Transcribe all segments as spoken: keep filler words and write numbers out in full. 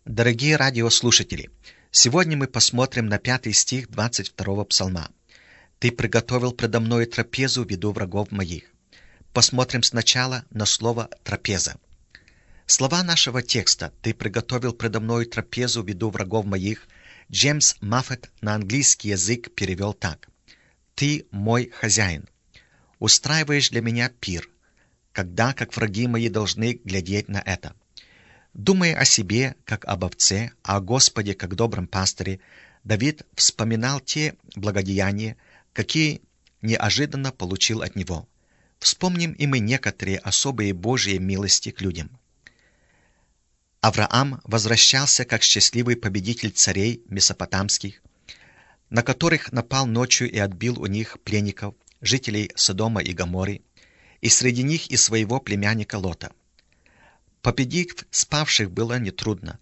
Дорогие радиослушатели, сегодня мы посмотрим на пятый стих двадцать второго псалма. «Ты приготовил предо мною трапезу в виду врагов моих». Посмотрим сначала на слово «трапеза». Слова нашего текста «Ты приготовил предо мною трапезу в виду врагов моих» Джеймс Маффет на английский язык перевел так: «Ты мой хозяин, устраиваешь для меня пир, когда, как враги мои, должны глядеть на это». Думая о себе, как об овце, а о Господе, как добром пастыре, Давид вспоминал те благодеяния, какие неожиданно получил от него. Вспомним и мы некоторые особые Божьи милости к людям. Авраам возвращался как счастливый победитель царей месопотамских, на которых напал ночью и отбил у них пленников, жителей Содома и Гоморры, и среди них и своего племянника Лота. Победить спавших было нетрудно,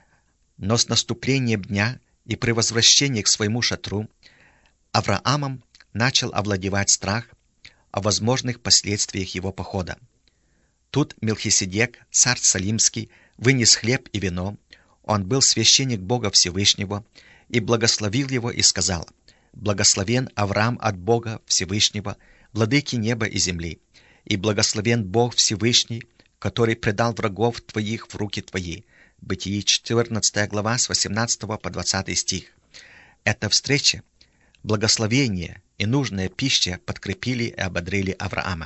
но с наступлением дня и при возвращении к своему шатру Авраамом начал овладевать страх о возможных последствиях его похода. Тут Мелхиседек, царь Салимский, вынес хлеб и вино, он был священник Бога Всевышнего, и благословил его и сказал: «Благословен Авраам от Бога Всевышнего, владыки неба и земли, и благословен Бог Всевышний, который предал врагов твоих в руки твои». Бытие четырнадцатая глава с восемнадцатого по двадцатый стих. Эта встреча, благословение и нужная пища подкрепили и ободрили Авраама.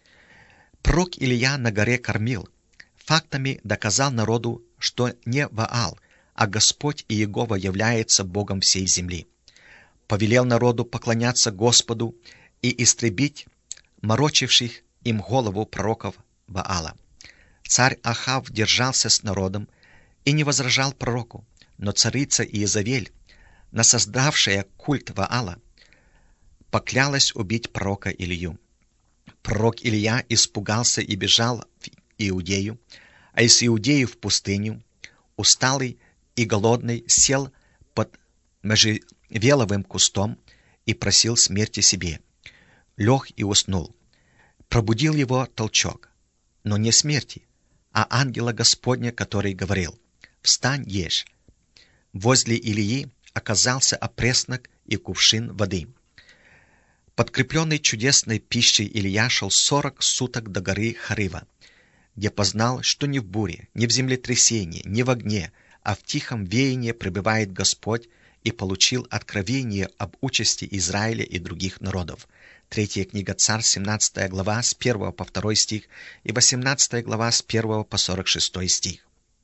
Пророк Илия на горе Кармил фактами доказал народу, что не Ваал, а Господь и Иегова является Богом всей земли. Повелел народу поклоняться Господу и истребить морочивших им голову пророков Ваала. Царь Ахав держался с народом и не возражал пророку, но царица Иезавель, насоздавшая культ Ваала, поклялась убить пророка Илью. Пророк Илия испугался и бежал в Иудею, а из Иудеи в пустыню, усталый и голодный, сел под можжевеловым кустом и просил смерти себе. Лег и уснул. Пробудил его толчок, но не смерти, а ангела Господня, который говорил: «Встань, ешь». Возле Илии оказался опреснок и кувшин воды. Подкрепленный чудесной пищей, Илия шел сорок суток до горы Харива, где познал, что ни в буре, ни в землетрясении, ни в огне, а в тихом веянии пребывает Господь, и получил откровение об участи Израиля и других народов. Третья книга Царств, семнадцатая глава, с первого по второй стих, и восемнадцатая глава, с первого по сорок шестой стих.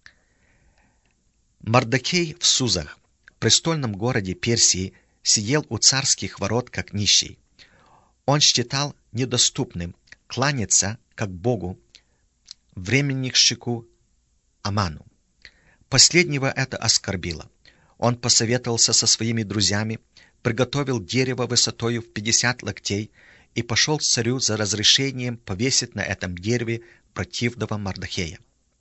Мардокей в Сузах, престольном городе Персии, сидел у царских ворот как нищий. Он считал недоступным кланяться как Богу временщику Аману. Последнего это оскорбило. Он посоветовался со своими друзьями, приготовил дерево высотою в пятьдесят локтей и пошел к царю за разрешением повесить на этом дереве противного Мардохея.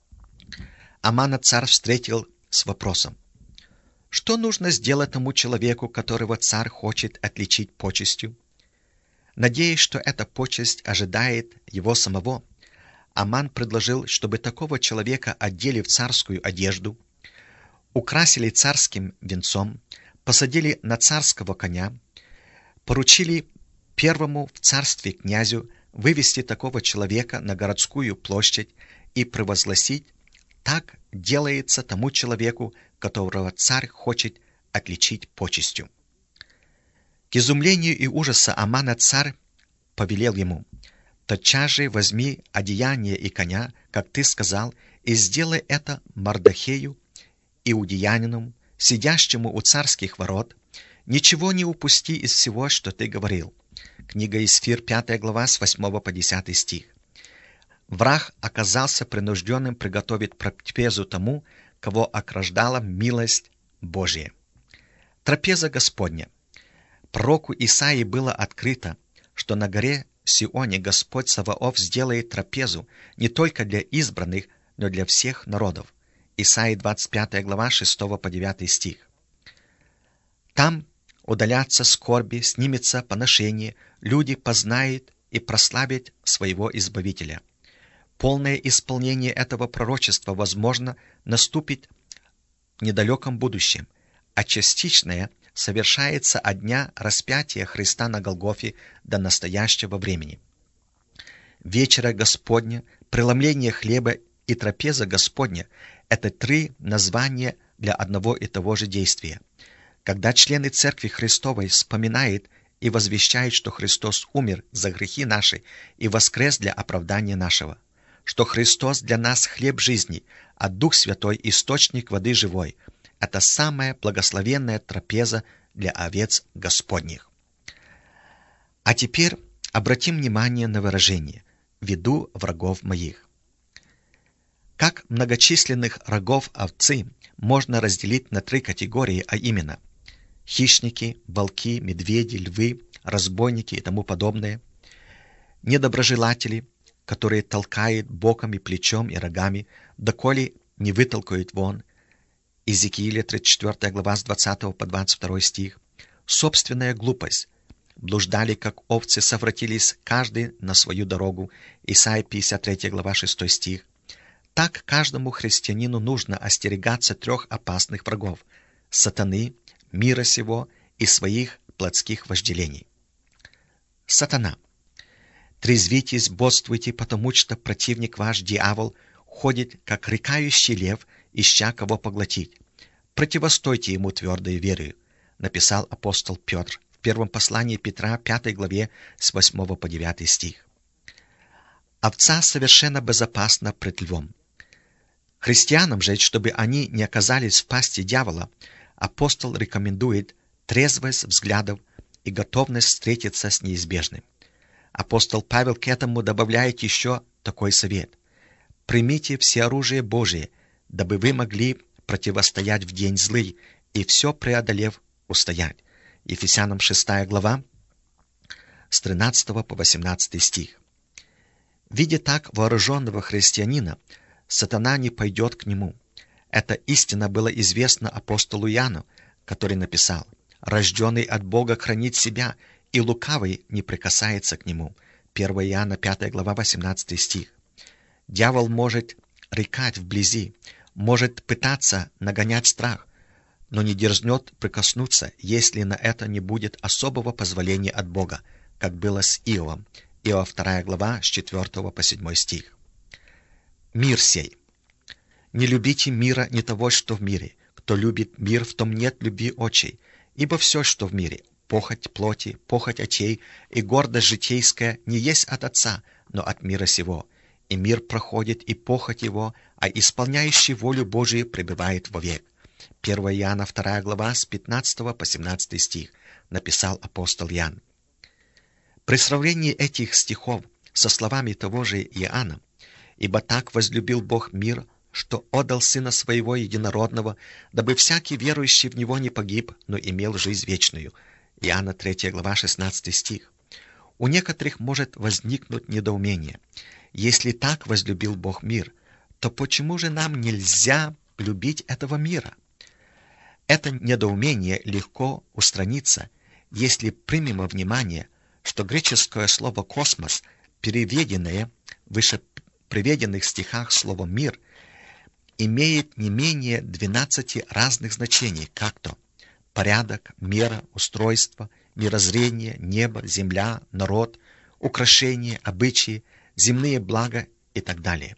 Амана царь встретил с вопросом: что нужно сделать тому человеку, которого царь хочет отличить почестью? Надеясь, что эта почесть ожидает его самого, Аман предложил, чтобы такого человека одели в царскую одежду, украсили царским венцом, посадили на царского коня, поручили первому в царстве князю вывести такого человека на городскую площадь и провозгласить: так делается тому человеку, которого царь хочет отличить почестью. К изумлению и ужасу Амана царь повелел ему: тотчас же возьми одеяние и коня, как ты сказал, и сделай это Мардохею, иудеянину, сидящему у царских ворот, ничего не упусти из всего, что ты говорил. Книга Исфир, пятая глава, с восьмого по десятый стих. Враг оказался принужденным приготовить трапезу тому, кого ограждала милость Божья. Трапеза Господня. Пророку Исаии было открыто, что на горе Сионе Господь Саваоф сделает трапезу не только для избранных, но для всех народов. Исаии двадцать пятая глава, шестого по девятый стих. Там удалятся скорби, снимется поношение, люди познают и прославят своего Избавителя. Полное исполнение этого пророчества, возможно, наступит недалеком будущем, а частичное совершается от дня распятия Христа на Голгофе до настоящего времени. Вечера Господня, преломление хлеба и трапеза Господня – это три названия для одного и того же действия. Когда члены Церкви Христовой вспоминают и возвещают, что Христос умер за грехи наши и воскрес для оправдания нашего, что Христос для нас хлеб жизни, а Дух Святой – источник воды живой, это самая благословенная трапеза для овец Господних. А теперь обратим внимание на выражение «веду врагов моих». Как многочисленных рогов овцы можно разделить на три категории, а именно хищники, волки, медведи, львы, разбойники и тому подобное, недоброжелатели, которые толкают боком и плечом и рогами, доколе не вытолкают вон, Иезекииля тридцать четвёртая глава с двадцатого по двадцать второй стих, собственная глупость, блуждали, как овцы, совратились каждый на свою дорогу, Исайя пятьдесят третья глава шестой стих. Так каждому христианину нужно остерегаться трех опасных врагов – сатаны, мира сего и своих плотских вожделений. Сатана. Трезвитесь, бодствуйте, потому что противник ваш, дьявол, ходит, как рыкающий лев, ища кого поглотить. Противостойте ему твердой верою, написал апостол Петр в первом послании Петра, пятой главе, с восьмого по девятый стих. Овца совершенно безопасна пред львом. Христианам же, чтобы они не оказались в пасти дьявола, апостол рекомендует трезвость взглядов и готовность встретиться с неизбежным. Апостол Павел к этому добавляет еще такой совет. «Примите все оружие Божие, дабы вы могли противостоять в день злый и все преодолев устоять». Ефесянам шестая глава, с тринадцатого по восемнадцатый стих. Видя так вооруженного христианина, сатана не пойдет к нему. Эта истина была известна апостолу Иоанну, который написал: «Рожденный от Бога хранит себя, и лукавый не прикасается к нему». первое Иоанна пятая глава восемнадцатый стих. Дьявол может рыкать вблизи, может пытаться нагонять страх, но не дерзнет прикоснуться, если на это не будет особого позволения от Бога, как было с Иовом. Иова вторая глава с четвёртого по седьмой стих. Мир сей. Не любите мира, не того, что в мире. Кто любит мир, в том нет любви очей. Ибо все, что в мире, похоть плоти, похоть очей и гордость житейская, не есть от Отца, но от мира сего. И мир проходит, и похоть его, а исполняющий волю Божию пребывает вовек. первое Иоанна вторая глава с пятнадцатого по семнадцатый стих, написал апостол Иоанн. При сравнении этих стихов со словами того же Иоанна: «Ибо так возлюбил Бог мир, что отдал Сына Своего Единородного, дабы всякий верующий в Него не погиб, но имел жизнь вечную». Иоанна третья глава шестнадцатый стих. У некоторых может возникнуть недоумение. Если так возлюбил Бог мир, то почему же нам нельзя любить этого мира? Это недоумение легко устранится, если примем во внимание, что греческое слово «космос», переведенное в выше приведенных стихах словом «мир», имеет не менее двенадцати разных значений, как то порядок, мера, устройство, мирозрение, небо, земля, народ, украшения, обычаи, земные блага и так далее.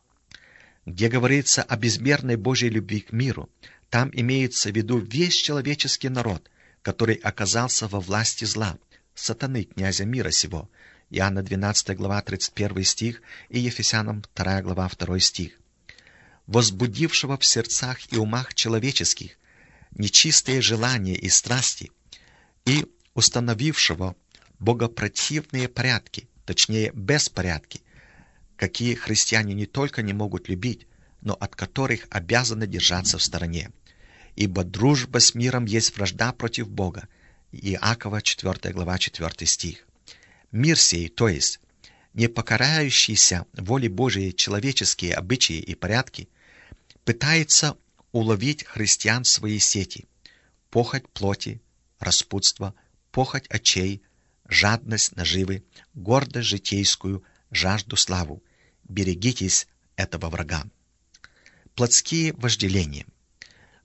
Где говорится о безмерной Божьей любви к миру, там имеется в виду весь человеческий народ, который оказался во власти зла, сатаны, князя мира сего. Иоанна двенадцатая глава тридцать первый стих и Ефесянам вторая глава второй стих. Возбудившего в сердцах и умах человеческих нечистые желания и страсти и установившего богопротивные порядки, точнее беспорядки, какие христиане не только не могут любить, но от которых обязаны держаться в стороне. Ибо дружба с миром есть вражда против Бога. Иакова четвёртая глава четвёртый стих. Мир сей, то есть не покоряющийся воле Божией человеческие обычаи и порядки, пытается уловить христиан в свои сети: похоть плоти, распутство, похоть очей, жадность наживы, гордость житейскую, жажду славу. Берегитесь этого врага. Плотские вожделения.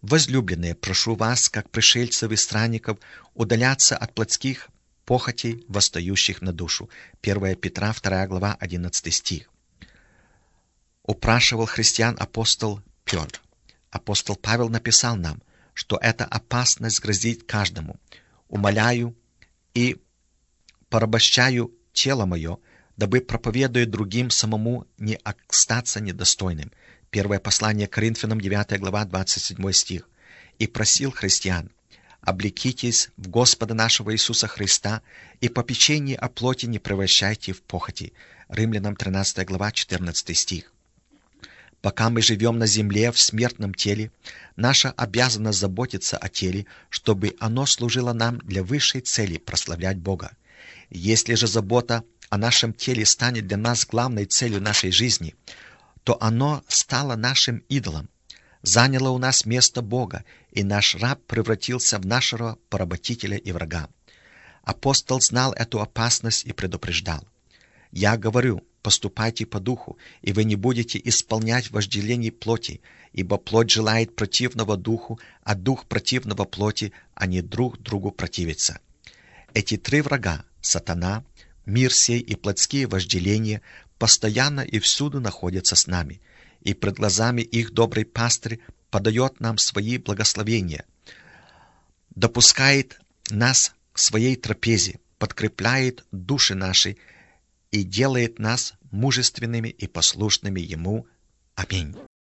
Возлюбленные, прошу вас, как пришельцев и странников, удаляться от плотских похотей, восстающих на душу. первое Петра, вторая глава, одиннадцатый стих. Упрашивал христиан апостол Петр. Апостол Павел написал нам, что эта опасность грозит каждому. «Умоляю и порабощаю тело мое, дабы, проповедуя другим, самому не остаться недостойным». Первое послание к Коринфянам, девятая глава, двадцать седьмой стих. «И просил христиан, облекитесь в Господа нашего Иисуса Христа, и попечение о плоти не превращайте в похоти». Римлянам, тринадцатая глава, четырнадцатый стих. Пока мы живем на земле в смертном теле, наша обязанность заботиться о теле, чтобы оно служило нам для высшей цели прославлять Бога. Если же забота о нашем теле станет для нас главной целью нашей жизни, то оно стало нашим идолом, заняло у нас место Бога, и наш раб превратился в нашего поработителя и врага. Апостол знал эту опасность и предупреждал. «Я говорю, поступайте по духу, и вы не будете исполнять вожделений плоти, ибо плоть желает противного духу, а дух противного плоти, они друг другу противятся». Эти три врага — сатана, мир сей и плотские вожделения — постоянно и всюду находятся с нами, и пред глазами их добрый пастырь подает нам свои благословения, допускает нас к своей трапезе, подкрепляет души наши и делает нас мужественными и послушными Ему. Аминь.